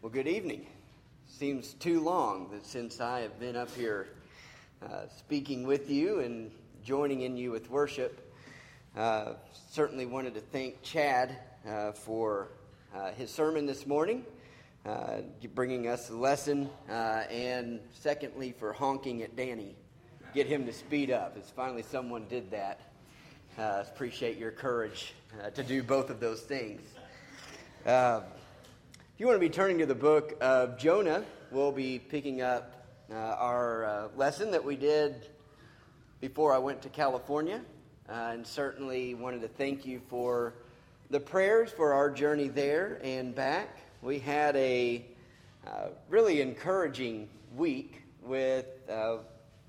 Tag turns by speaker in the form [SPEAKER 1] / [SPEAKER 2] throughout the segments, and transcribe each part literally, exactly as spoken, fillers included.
[SPEAKER 1] Well, good evening. Seems too long that since I have been up here uh, speaking with you and joining in you with worship. Uh, certainly wanted to thank Chad uh, for uh, his sermon this morning, uh, bringing us a lesson, uh, and secondly for honking at Danny, get him to speed up. As finally someone did that. Uh, appreciate your courage uh, to do both of those things. Uh, If you want to be turning to the book of Jonah, we'll be picking up uh, our uh, lesson that we did before I went to California, uh, and certainly wanted to thank you for the prayers for our journey there and back. We had a uh, really encouraging week with uh,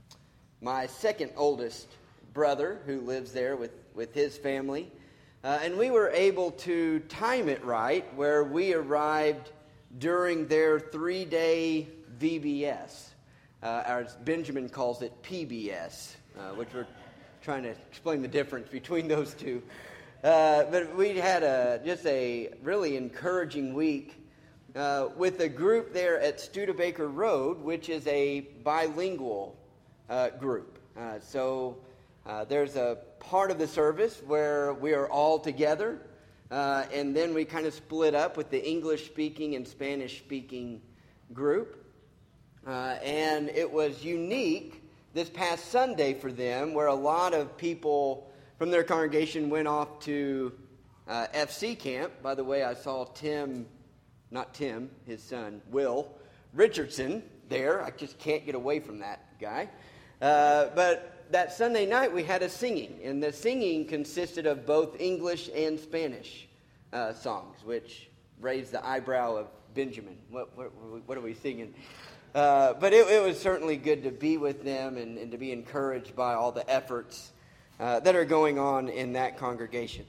[SPEAKER 1] my second oldest brother who lives there with, with his family. Uh, and we were able to time it right, where we arrived during their three-day V B S. Uh, as Benjamin calls it, P B S, uh, which we're trying to explain the difference between those two. Uh, but we had a, just a really encouraging week uh, with a group there at Studebaker Road, which is a bilingual uh, group. Uh, so... Uh, there's a part of the service where we are all together, uh, and then we kind of split up with the English-speaking and Spanish-speaking group. Uh, and it was unique this past Sunday for them, where a lot of people from their congregation went off to uh, F C camp. By the way, I saw Tim, not Tim, his son, Will Richardson there. I just can't get away from that guy. Uh, but... That Sunday night we had a singing, and the singing consisted of both English and Spanish uh, songs, which raised the eyebrow of Benjamin. What what, what are we singing? Uh, but it, it was certainly good to be with them and, and to be encouraged by all the efforts uh, that are going on in that congregation.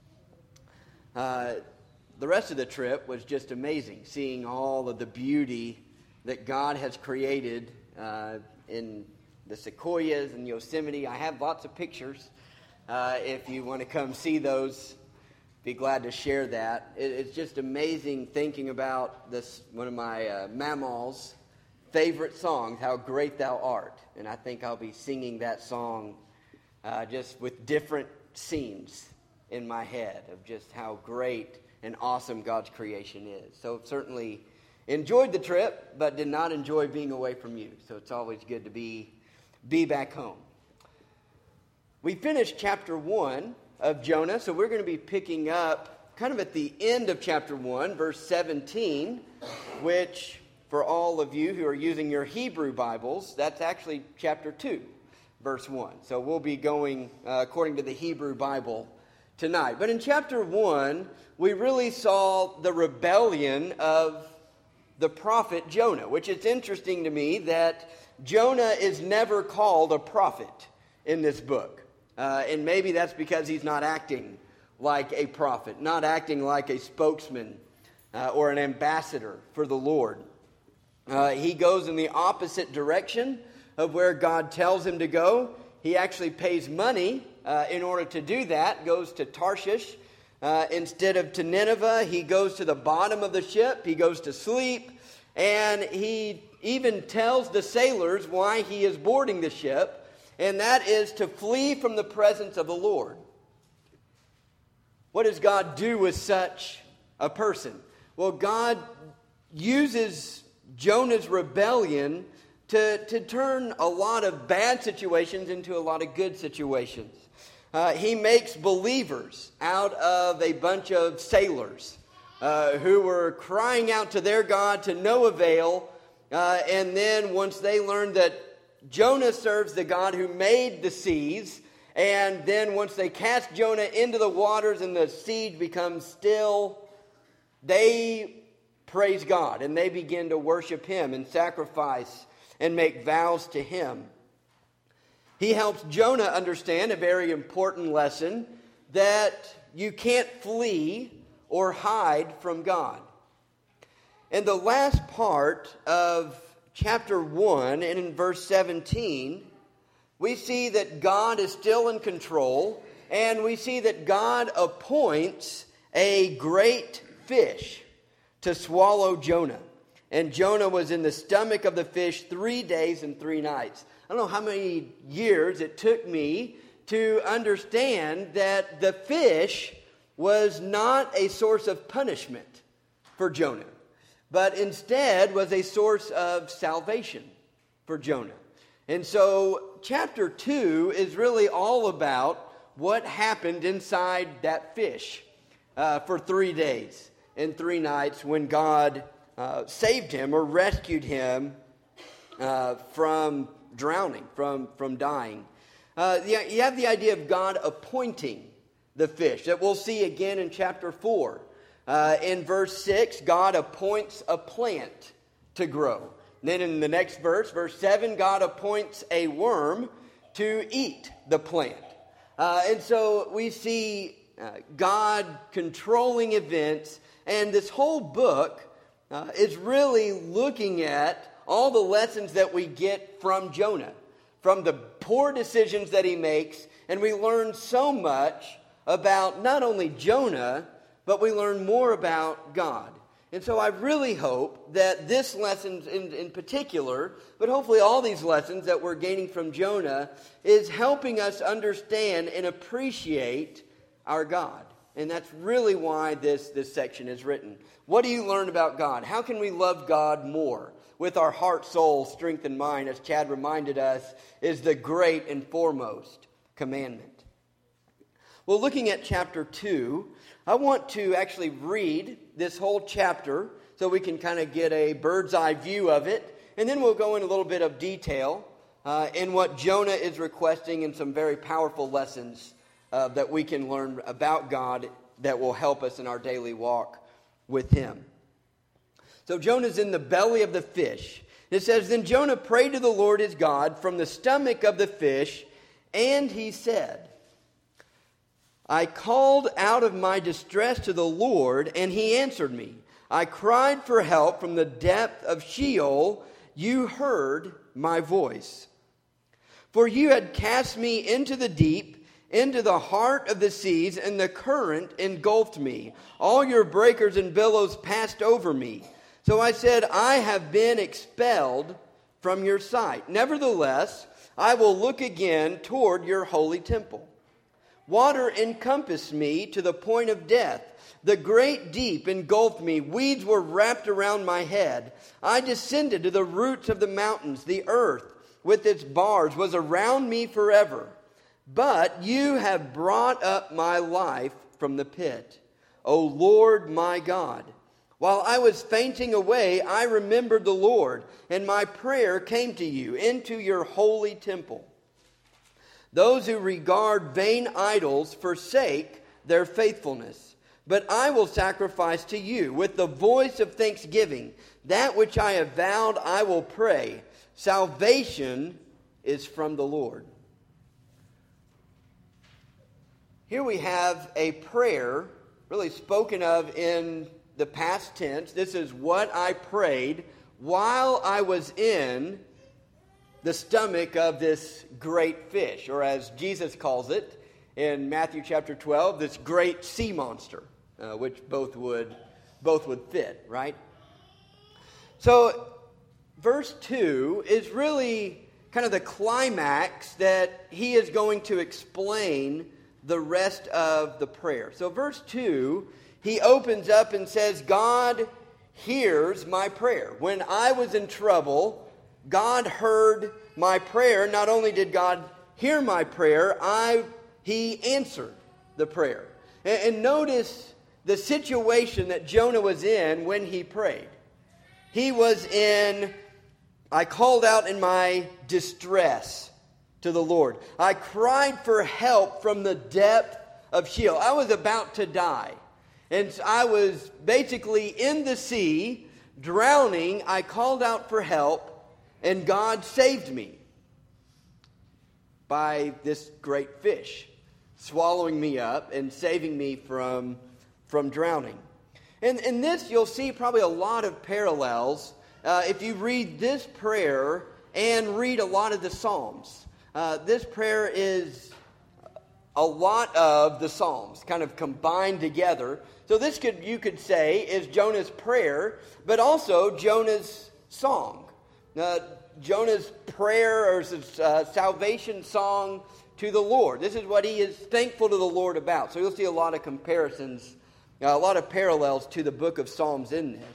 [SPEAKER 1] Uh, the rest of the trip was just amazing, seeing all of the beauty that God has created uh, in the sequoias and Yosemite. I have lots of pictures. Uh, if you want to come see those, be glad to share that. It, it's just amazing thinking about this, one of my uh, Mamal's favorite songs, How Great Thou Art. And I think I'll be singing that song uh, just with different scenes in my head of just how great and awesome God's creation is. So certainly enjoyed the trip, but did not enjoy being away from you. So it's always good to be Be back home. We finished chapter one of Jonah, so we're going to be picking up kind of at the end of chapter one, verse seventeen, which for all of you who are using your Hebrew Bibles, that's actually chapter two, verse one. So we'll be going uh, according to the Hebrew Bible tonight. But in chapter one, we really saw the rebellion of the prophet Jonah, which is interesting to me that Jonah is never called a prophet in this book. Uh, and maybe that's because he's not acting like a prophet, not acting like a spokesman uh, or an ambassador for the Lord. Uh, he goes in the opposite direction of where God tells him to go. He actually pays money uh, in order to do that, goes to Tarshish uh, instead of to Nineveh. He goes to the bottom of the ship. He goes to sleep, and he even tells the sailors why he is boarding the ship, and that is to flee from the presence of the Lord. What does God do with such a person? Well, God uses Jonah's rebellion to, to turn a lot of bad situations into a lot of good situations. Uh, he makes believers out of a bunch of sailors uh, who were crying out to their God to no avail. Uh, and then once they learned that Jonah serves the God who made the seas, and then once they cast Jonah into the waters and the sea becomes still, they praise God and they begin to worship Him and sacrifice and make vows to Him. He helps Jonah understand a very important lesson, that you can't flee or hide from God. In the last part of chapter one, and in verse seventeen, we see that God is still in control, and we see that God appoints a great fish to swallow Jonah. and Jonah was in the stomach of the fish three days and three nights. I don't know how many years it took me to understand that the fish was not a source of punishment for Jonah, but instead was a source of salvation for Jonah. And so chapter two is really all about what happened inside that fish uh, for three days and three nights when God uh, saved him or rescued him uh, from drowning, from, from dying. Uh, you have the idea of God appointing the fish that we'll see again in chapter four. Uh, in verse six, God appoints a plant to grow. Then in the next verse, verse seven, God appoints a worm to eat the plant. Uh, and so we see uh, God controlling events, and this whole book uh, is really looking at all the lessons that we get from Jonah, from the poor decisions that he makes, and we learn so much about not only Jonah, but we learn more about God. And so I really hope that this lesson in, in particular, but hopefully all these lessons that we're gaining from Jonah, is helping us understand and appreciate our God. And that's really why this, this section is written. What do you learn about God? How can we love God more? With our heart, soul, strength, and mind, as Chad reminded us, is the great and foremost commandment. Well, looking at chapter two, I want to actually read this whole chapter so we can kind of get a bird's eye view of it. And then we'll go in a little bit of detail uh, in what Jonah is requesting and some very powerful lessons uh, that we can learn about God that will help us in our daily walk with Him. So Jonah's in the belly of the fish. It says, "Then Jonah prayed to the Lord his God from the stomach of the fish, and he said, I called out of my distress to the Lord, and He answered me. I cried for help from the depth of Sheol. You heard my voice. For you had cast me into the deep, into the heart of the seas, and the current engulfed me. All your breakers and billows passed over me. So I said, I have been expelled from your sight. Nevertheless, I will look again toward your holy temple. Water encompassed me to the point of death. The great deep engulfed me. Weeds were wrapped around my head. I descended to the roots of the mountains. The earth with its bars was around me forever. But you have brought up my life from the pit, O Lord my God. While I was fainting away, I remembered the Lord, and my prayer came to you into your holy temple. Those who regard vain idols forsake their faithfulness. But I will sacrifice to you with the voice of thanksgiving. That which I have vowed I will pray. Salvation is from the Lord." Here we have a prayer really spoken of in the past tense. This is what I prayed while I was in the stomach of this great fish, or as Jesus calls it in Matthew chapter twelve, this great sea monster, uh, which both would both would fit, right? So verse two is really kind of the climax that he is going to explain the rest of the prayer. So verse two, he opens up and says, God hears my prayer. When I was in trouble, God heard my prayer. Not only did God hear my prayer, I He answered the prayer. And, and notice the situation that Jonah was in when he prayed. He was in, I called out in my distress to the Lord. I cried for help from the depth of Sheol. I was about to die. And I was basically in the sea, drowning. I called out for help. And God saved me by this great fish, swallowing me up and saving me from, from drowning. And in this, you'll see probably a lot of parallels uh, if you read this prayer and read a lot of the Psalms. Uh, this prayer is a lot of the Psalms kind of combined together. So this could, you could say, is Jonah's prayer, but also Jonah's song. Uh, Jonah's prayer or uh, salvation song to the Lord. This is what he is thankful to the Lord about. So you'll see a lot of comparisons, uh, a lot of parallels to the book of Psalms in this.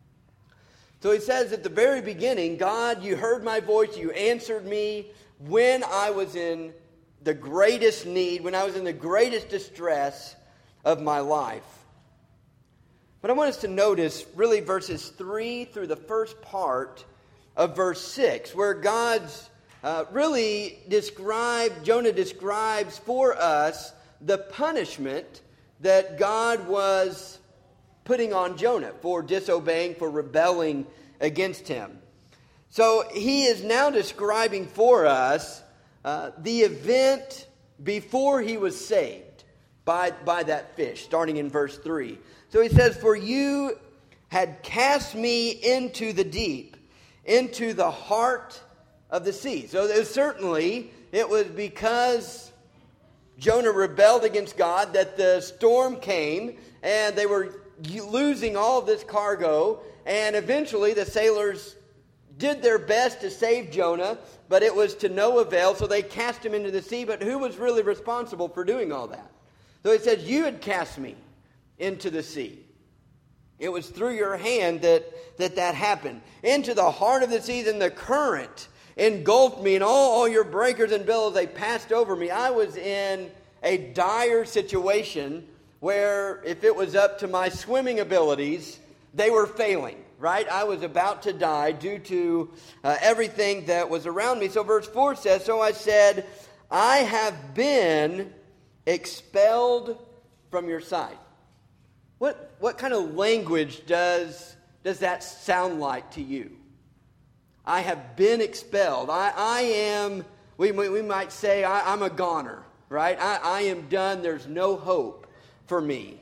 [SPEAKER 1] So he says at the very beginning, God, you heard my voice, you answered me when I was in the greatest need, when I was in the greatest distress of my life. But I want us to notice really verses three through the first part of verse six, where God's uh, really described, Jonah describes for us the punishment that God was putting on Jonah for disobeying, for rebelling against him. So he is now describing for us uh, the event before he was saved by, by that fish, starting in verse three. So he says, "For you had cast me into the deep, into the heart of the sea." So it was certainly, it was because Jonah rebelled against God that the storm came and they were losing all of this cargo. And eventually the sailors did their best to save Jonah, but it was to no avail. So they cast him into the sea. But who was really responsible for doing all that? So he says, "You had cast me into the sea." It was through your hand that that, that happened. Into the heart of the seas, and the current engulfed me, and all, all your breakers and billows, they passed over me. I was in a dire situation where if it was up to my swimming abilities, they were failing, right? I was about to die due to uh, everything that was around me. So verse four says, "So I said, I have been expelled from your sight." What what kind of language does, does that sound like to you? I have been expelled. I, I am, we, we might say, I, I'm a goner, right? I, I am done. There's no hope for me.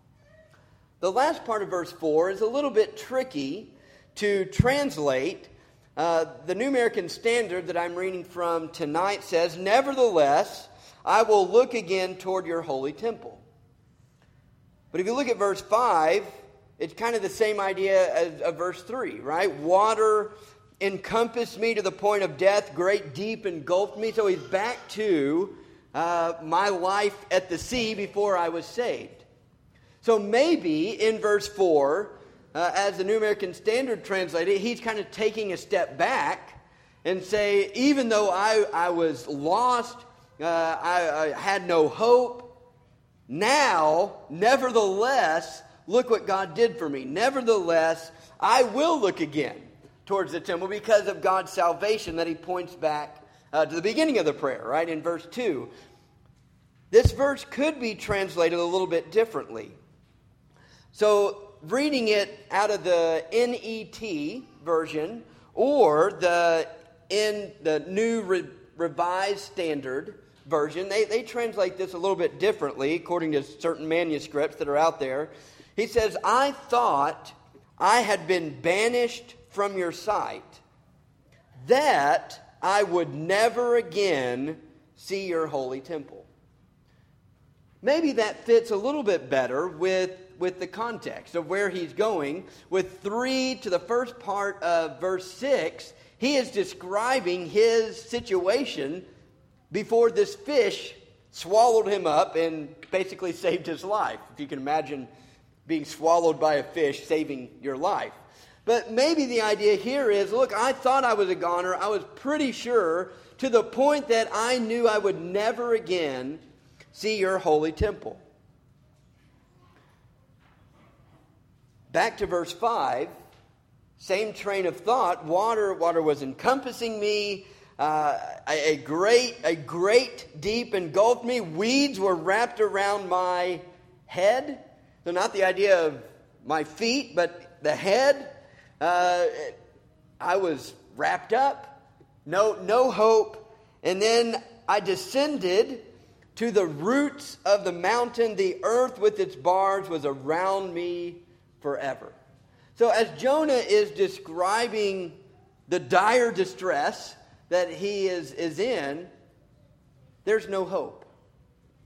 [SPEAKER 1] The last part of verse four is a little bit tricky to translate. Uh, the New American Standard that I'm reading from tonight says, "Nevertheless, I will look again toward your holy temple." But if you look at verse five, it's kind of the same idea as of verse three, right? Water encompassed me to the point of death, great deep engulfed me. So he's back to uh, my life at the sea before I was saved. So maybe in verse four, uh, as the New American Standard translated, he's kind of taking a step back and say, even though I, I was lost, uh, I, I had no hope, now, nevertheless, look what God did for me. Nevertheless, I will look again towards the temple because of God's salvation that he points back uh, to the beginning of the prayer, right, in verse two. This verse could be translated a little bit differently. So, reading it out of the N E T version or the in the New Re- Revised Standard version, they, they translate this a little bit differently according to certain manuscripts that are out there. He says, "I thought I had been banished from your sight, that I would never again see your holy temple." Maybe that fits a little bit better with, with the context of where he's going. With three to the first part of verse six, he is describing his situation before this fish swallowed him up and basically saved his life. If you can imagine being swallowed by a fish saving your life. But maybe the idea here is, look, I thought I was a goner. I was pretty sure to the point that I knew I would never again see your holy temple. Back to verse five, same train of thought. Water, water was encompassing me. Uh, a, a great, a great deep engulfed me. Weeds were wrapped around my head. So not the idea of my feet, but the head. Uh, I was wrapped up. No, no hope. And then I descended to the roots of the mountain. The earth with its bars was around me forever. So as Jonah is describing the dire distress that he is, is in, there's no hope.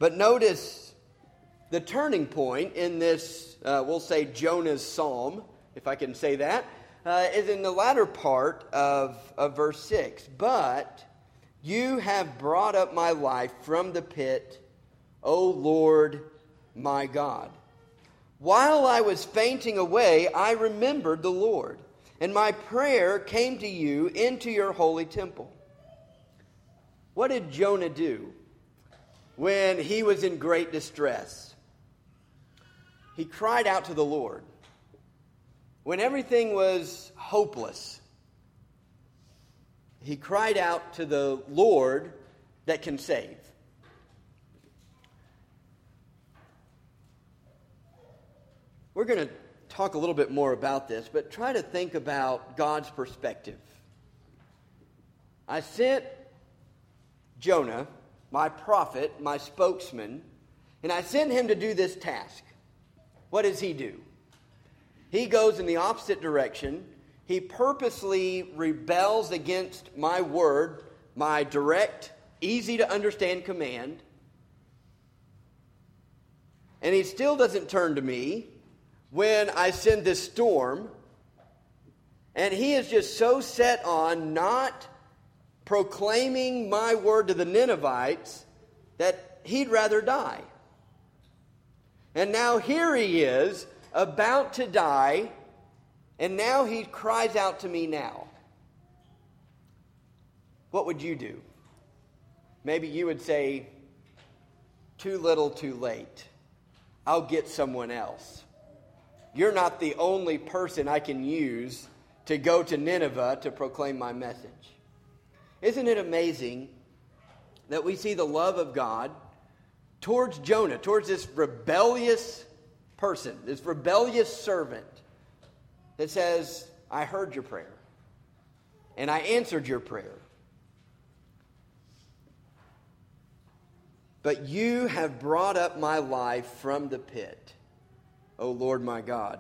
[SPEAKER 1] But notice the turning point in this, uh, we'll say Jonah's psalm, if I can say that, uh, is in the latter part of, of verse six. But you have brought up my life from the pit, O Lord my God. While I was fainting away, I remembered the Lord, and my prayer came to you into your holy temple. What did Jonah do when he was in great distress? He cried out to the Lord. When everything was hopeless, he cried out to the Lord that can save. We're going to talk a little bit more about this, but try to think about God's perspective. I sent Jonah, my prophet, my spokesman, and I sent him to do this task. What does he do? He goes in the opposite direction. He purposely rebels against my word, my direct, easy to understand command. And he still doesn't turn to me when I send this storm. And he is just so set on not proclaiming my word to the Ninevites that he'd rather die. And now here he is, about to die, and now he cries out to me now. What would you do? Maybe you would say, too little, too late. I'll get someone else. You're not the only person I can use to go to Nineveh to proclaim my message. Isn't it amazing that we see the love of God towards Jonah, towards this rebellious person, this rebellious servant that says, I heard your prayer and I answered your prayer. But you have brought up my life from the pit, O Lord my God.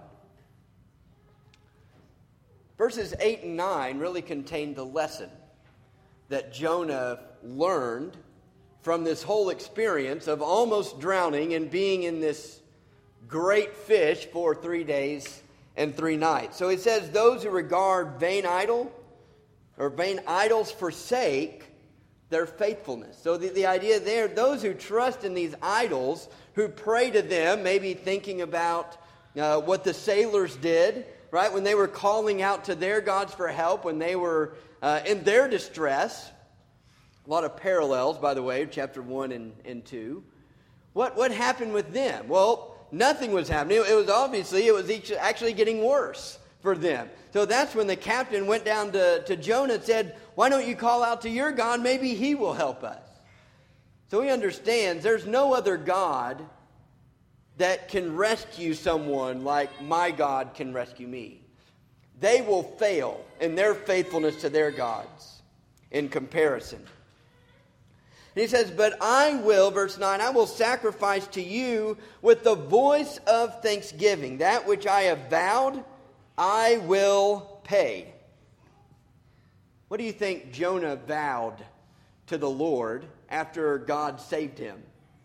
[SPEAKER 1] Verses eight and nine really contain the lesson that Jonah learned from this whole experience of almost drowning and being in this great fish for three days and three nights. So it says, those who regard vain idol or vain idols forsake their faithfulness. So the, the idea there, those who trust in these idols, who pray to them, maybe thinking about uh, what the sailors did, right? When they were calling out to their gods for help, when they were uh, in their distress. A lot of parallels, by the way, chapter one and, and two. What, what happened with them? Well, nothing was happening. It was obviously, it was each, actually getting worse for them. So that's when the captain went down to, to Jonah and said, why don't you call out to your God? Maybe he will help us. So he understands there's no other God that can rescue someone like my God can rescue me. They will fail in their faithfulness to their gods in comparison. And he says, but I will, verse nine, I will sacrifice to you with the voice of thanksgiving. That which I have vowed, I will pay. What do you think Jonah vowed to the Lord after God saved him?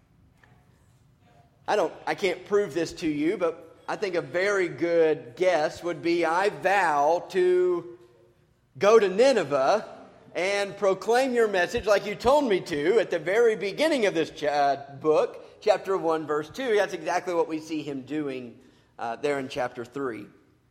[SPEAKER 1] I don't, I can't prove this to you, but I think a very good guess would be, I vow to go to Nineveh and proclaim your message like you told me to at the very beginning of this uh, book, chapter one, verse two. That's exactly what we see him doing uh, there in chapter three.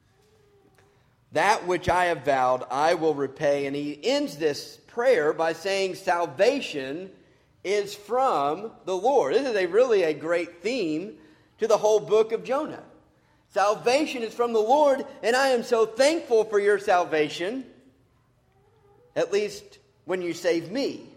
[SPEAKER 1] That which I have vowed, I will repay. And he ends this prayer by saying salvation is from the Lord. This is a really a great theme to the whole book of Jonah. Salvation is from the Lord, and I am so thankful for your salvation, at least when you save me.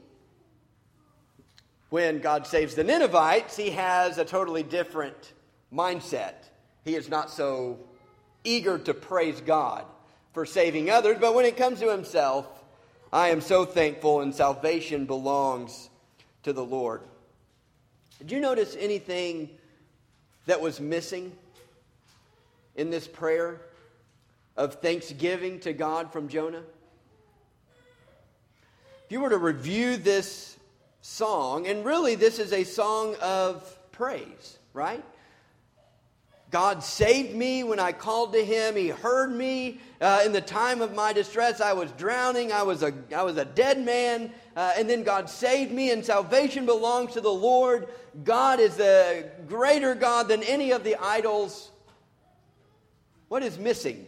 [SPEAKER 1] When God saves the Ninevites, he has a totally different mindset. He is not so eager to praise God for saving others, but when it comes to himself, I am so thankful, and salvation belongs to the Lord. Did you notice anything that was missing in this prayer of thanksgiving to God from Jonah? If you were to review this song, and really this is a song of praise, right? God saved me when I called to Him. He heard me uh, in the time of my distress. I was drowning. I was a I was a dead man, uh, and then God saved me. And salvation belongs to the Lord. God is the greater God than any of the idols. What is missing?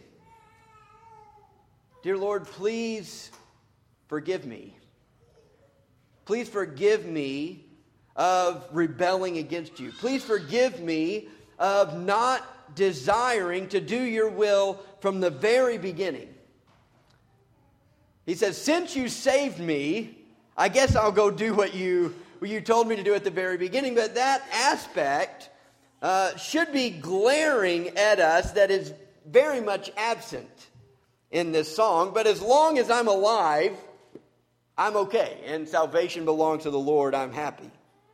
[SPEAKER 1] Dear Lord, please forgive me. Please forgive me of rebelling against you. Please forgive me of not desiring to do your will from the very beginning. He says, since you saved me, I guess I'll go do what you, what you told me to do at the very beginning. But that aspect uh, should be glaring at us that is very much absent in this song. But as long as I'm alive, I'm okay. And salvation belongs to the Lord. I'm happy.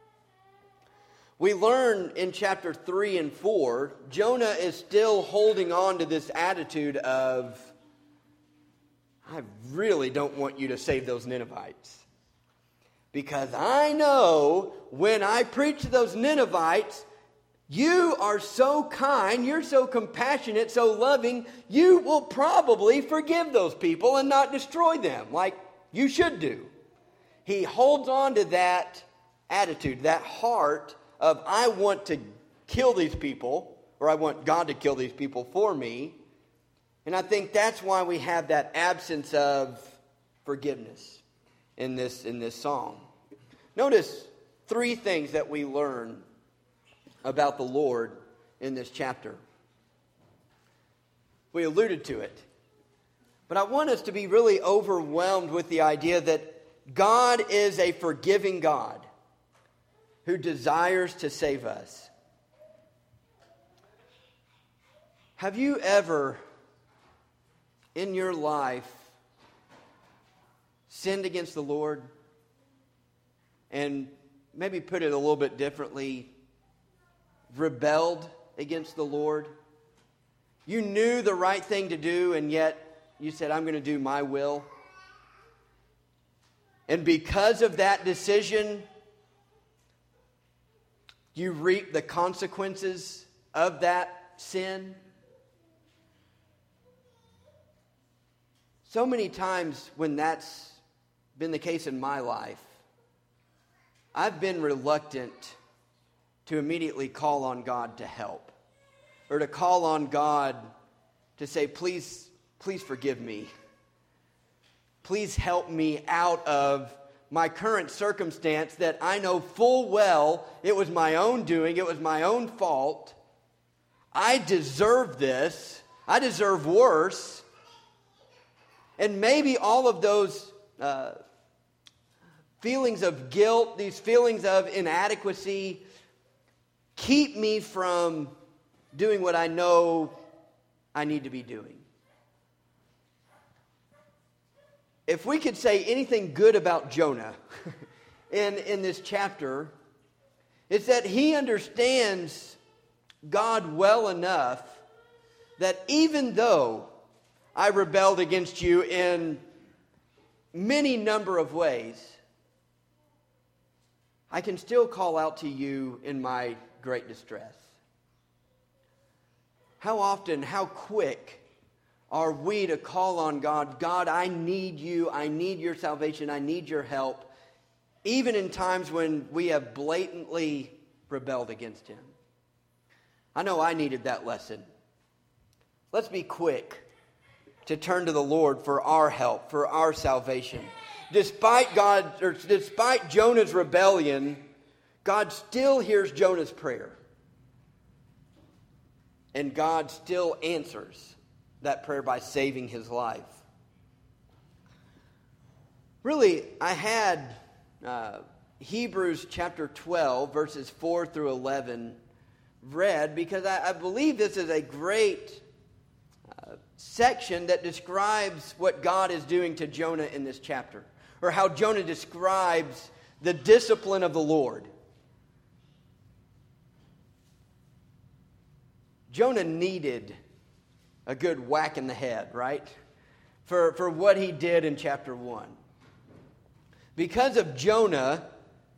[SPEAKER 1] We learn in chapter three and four, Jonah is still holding on to this attitude of, I really don't want you to save those Ninevites. Because I know when I preach to those Ninevites, you are so kind, you're so compassionate, so loving, you will probably forgive those people and not destroy them like you should do. He holds on to that attitude, that heart of I want to kill these people, or I want God to kill these people for me. And I think that's why we have that absence of forgiveness in this, in this song. Notice three things that we learn about the Lord in this chapter. We alluded to it. But I want us to be really overwhelmed with the idea that God is a forgiving God who desires to save us. Have you ever in your life sinned against the Lord? And maybe put it a little bit differently, rebelled against the Lord? You knew the right thing to do, and yet you said, I'm going to do my will. And because of that decision, you reap the consequences of that sin. So many times when that's been the case in my life, I've been reluctant to immediately call on God to help, or to call on God to say, please, please forgive me. Please help me out of my current circumstance that I know full well it was my own doing, it was my own fault. I deserve this. I deserve worse. And maybe all of those uh, feelings of guilt, these feelings of inadequacy, keep me from doing what I know I need to be doing. If we could say anything good about Jonah in, in this chapter, it's that he understands God well enough that even though I rebelled against you in many number of ways, I can still call out to you in my great distress. How often, how quick are we to call on God? God, I need you. I need your salvation. I need your help. Even in times when we have blatantly rebelled against Him. I know I needed that lesson. Let's be quick to turn to the Lord for our help, for our salvation. Despite God, or despite Jonah's rebellion, God still hears Jonah's prayer. And God still answers that prayer by saving his life. Really, I had uh, Hebrews chapter twelve, verses four through eleven read because I, I believe this is a great uh, section that describes what God is doing to Jonah in this chapter, or how Jonah describes the discipline of the Lord. Jonah needed a good whack in the head, right? For, for what he did in chapter one. Because of Jonah,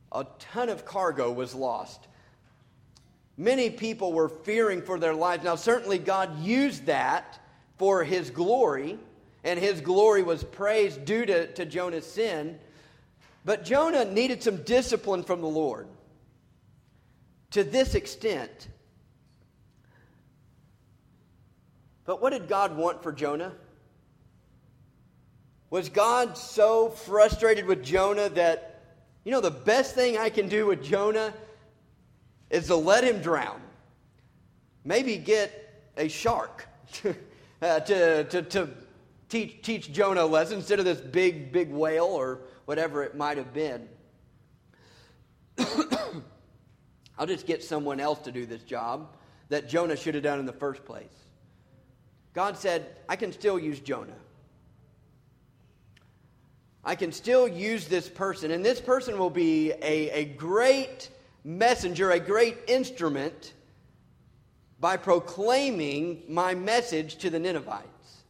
[SPEAKER 1] a ton of cargo was lost. Many people were fearing for their lives. Now, certainly God used that for His glory, and His glory was praised due to, to Jonah's sin. But Jonah needed some discipline from the Lord. To this extent. But what did God want for Jonah? Was God so frustrated with Jonah that, you know, the best thing I can do with Jonah is to let him drown? Maybe get a shark uh, to, to, to teach, teach Jonah a lesson instead of this big, big whale or whatever it might have been. I'll just get someone else to do this job that Jonah should have done in the first place. God said, I can still use Jonah. I can still use this person, and this person will be a, a great messenger, a great instrument by proclaiming my message to the Ninevites.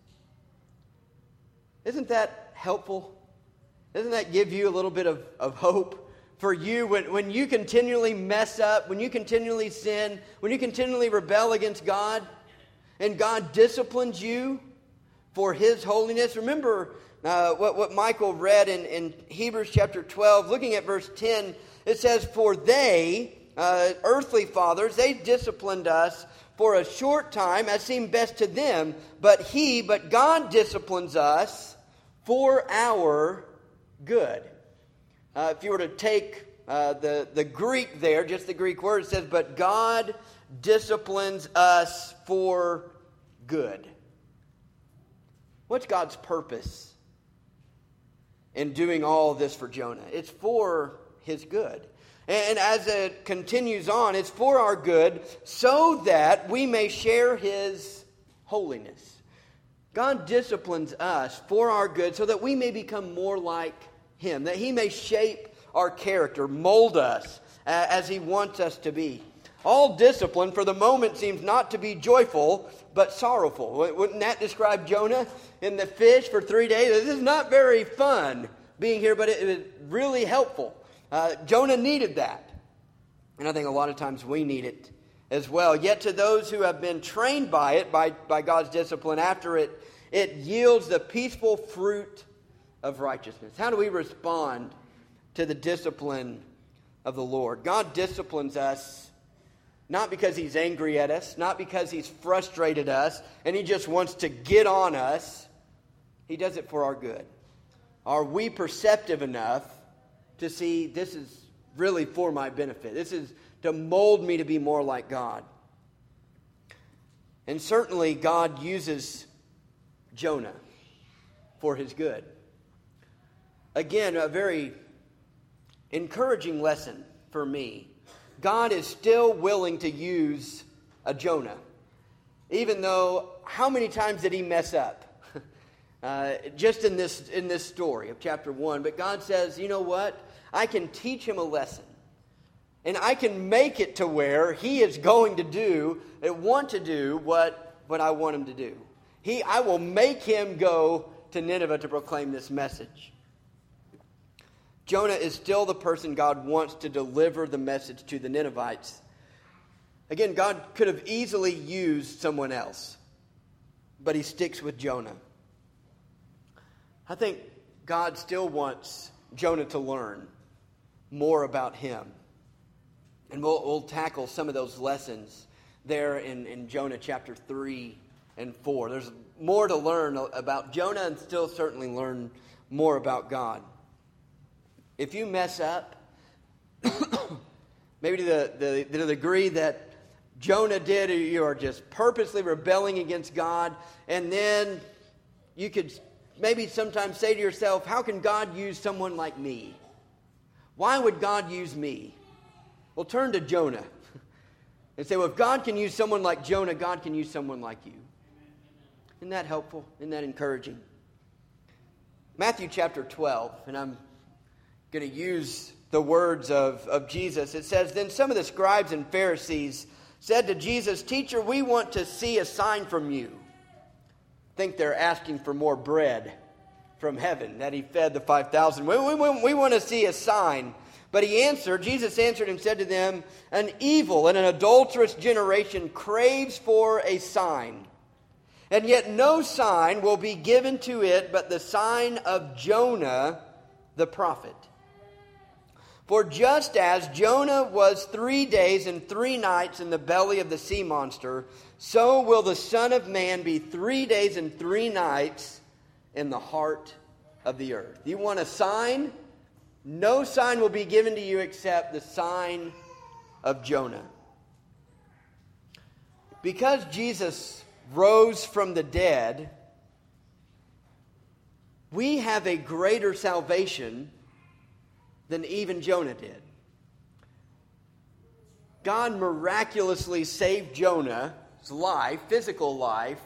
[SPEAKER 1] Isn't that helpful? Doesn't that give you a little bit of, of hope for you when, when you continually mess up, when you continually sin, when you continually rebel against God, and God disciplines you for His holiness? Remember uh, what, what Michael read in, in Hebrews chapter twelve, looking at verse ten. It says, for they, uh, earthly fathers, they disciplined us for a short time as seemed best to them, but He, but God disciplines us for our good. Uh, if you were to take uh, the, the Greek there, just the Greek word, it says, but God disciplines us for good. What's God's purpose in doing all of this for Jonah? It's for His good. And as it continues on, it's for our good so that we may share His holiness. God disciplines us for our good so that we may become more like Him, that He may shape our character, mold us as He wants us to be. All discipline for the moment seems not to be joyful, but sorrowful. Wouldn't that describe Jonah in the fish for three days? This is not very fun being here, but it was really helpful. Uh, Jonah needed that. And I think a lot of times we need it as well. Yet to those who have been trained by it, by, by God's discipline, after it, it yields the peaceful fruit of righteousness. How do we respond to the discipline of the Lord? God disciplines us not because He's angry at us, not because He's frustrated us, and He just wants to get on us. He does it for our good. Are we perceptive enough to see this is really for my benefit? This is to mold me to be more like God. And certainly God uses Jonah for His good. Again, a very encouraging lesson for me. God is still willing to use a Jonah. Even though, how many times did he mess up? uh, just in this, in this story of chapter one. But God says, you know what? I can teach him a lesson. And I can make it to where he is going to do and want to do what, what I want him to do. He, I will make him go to Nineveh to proclaim this message. Jonah is still the person God wants to deliver the message to the Ninevites. Again, God could have easily used someone else, but he sticks with Jonah. I think God still wants Jonah to learn more about him. And we'll, we'll tackle some of those lessons there in, in Jonah chapter three and four. There's more to learn about Jonah and still certainly learn more about God. If you mess up, maybe to the, the, to the degree that Jonah did, or you are just purposely rebelling against God, and then you could maybe sometimes say to yourself, how can God use someone like me? Why would God use me? Well, turn to Jonah and say, well, if God can use someone like Jonah, God can use someone like you. Isn't that helpful? Isn't that encouraging? Matthew chapter twelve, and I'm going to use the words of, of Jesus. It says, then some of the scribes and Pharisees said to Jesus, Teacher, we want to see a sign from you. I think they're asking for more bread from heaven, that he fed the five thousand. We, we, we want to see a sign But he answered, Jesus answered and said to them, an evil and an adulterous generation craves for a sign. And yet no sign will be given to it but the sign of Jonah the prophet. For just as Jonah was three days and three nights in the belly of the sea monster, so will the Son of Man be three days and three nights in the heart of the earth. You want a sign? No sign will be given to you except the sign of Jonah. Because Jesus rose from the dead, we have a greater salvation than even Jonah did. God miraculously saved Jonah's life, physical life,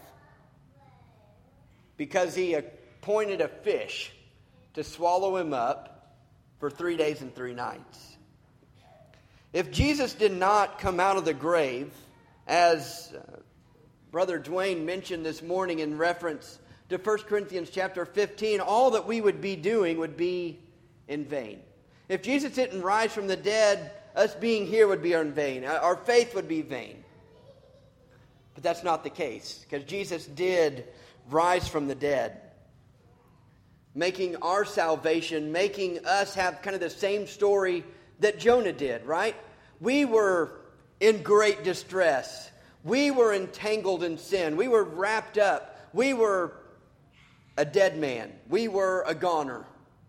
[SPEAKER 1] because he appointed a fish to swallow him up for three days and three nights. If Jesus did not come out of the grave, as uh, Brother Dwayne mentioned this morning in reference to First Corinthians chapter fifteen, all that we would be doing would be in vain. If Jesus didn't rise from the dead, us being here would be in vain. Our faith would be vain. But that's not the case, because Jesus did rise from the dead, making our salvation, making us have kind of the same story that Jonah did, right? We were in great distress. We were entangled in sin. We were wrapped up. We were a dead man. We were a goner.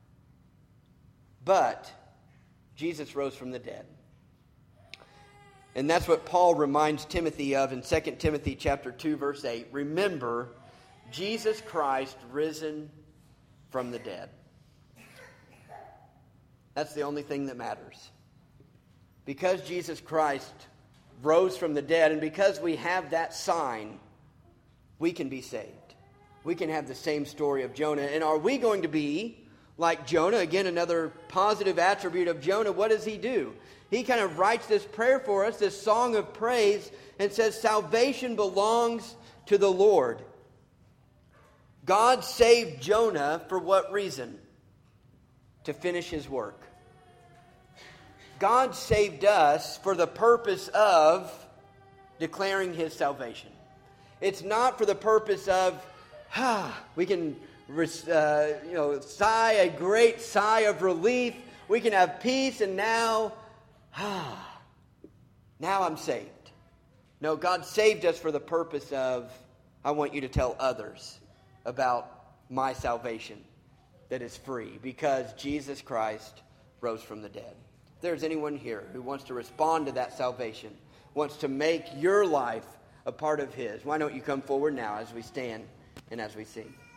[SPEAKER 1] But Jesus rose from the dead. And that's what Paul reminds Timothy of in Second Timothy chapter two, verse eight. Remember, Jesus Christ risen from the dead. That's the only thing that matters. Because Jesus Christ rose from the dead, and because we have that sign, we can be saved. We can have the same story of Jonah. And are we going to be like Jonah? Again, another positive attribute of Jonah. What does he do? He kind of writes this prayer for us, this song of praise, and says, salvation belongs to the Lord. God saved Jonah for what reason? To finish his work. God saved us for the purpose of declaring his salvation. It's not for the purpose of, ah, we can uh, you know, sigh a great sigh of relief. We can have peace, and now, ah, now I'm saved. No, God saved us for the purpose of, I want you to tell others about my salvation that is free, because Jesus Christ rose from the dead. If there's anyone here who wants to respond to that salvation, wants to make your life a part of his, why don't you come forward now as we stand and as we sing.